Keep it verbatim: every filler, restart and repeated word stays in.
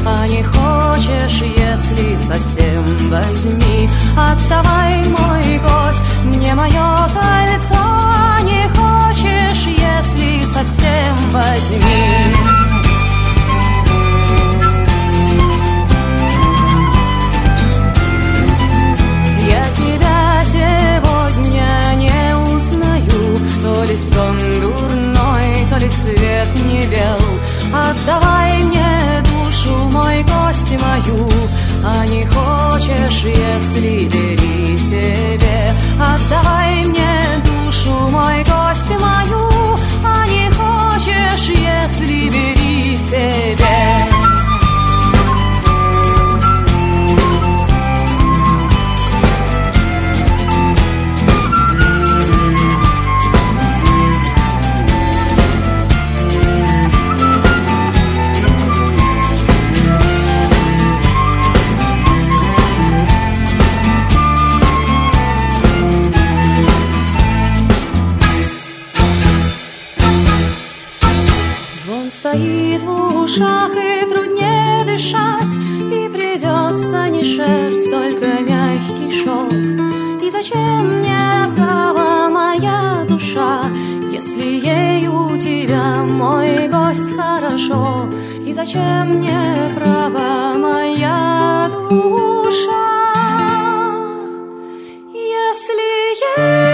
а не хочешь, если совсем, возьми. Отдавай, мой гость, мне мое кольцо, а не хочешь, если совсем, возьми. Я тебя сегодня не узнаю, то ли сон дурной, то ли свет не бел. Отдавай мне душу, мой гость, мою, а не хочешь, если бери себе. Отдавай мне душу, мой гость, мою, а не хочешь, если бери себе. Стоит в ушах и труднее дышать, и придется не шерсть, только мягкий шелк. И зачем мне право, моя душа, если ей у тебя, мой гость, хорошо? И зачем мне право, моя душа, если ей